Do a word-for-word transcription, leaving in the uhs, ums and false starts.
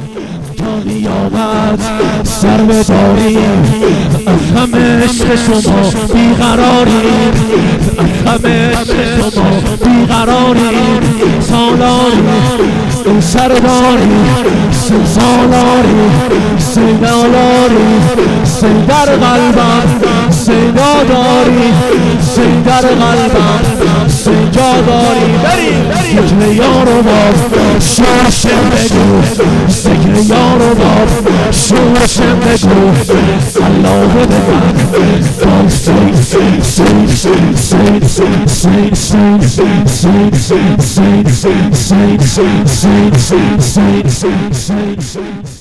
تا قیامت سر بداریم. غم عشق شما بیقراریم، غم عشق شما بیقراریم. سالاری سرداری سالاری سیدالاری سیدر قلبم سیدا داری سیدر قلبم سیدا داری. ذکر یار و باب شورشم بگو، ذکر یار و باب شورشم بگو. الله بده من سید سید سید سید سید سید سید سید سید سید سید سید سید سید سید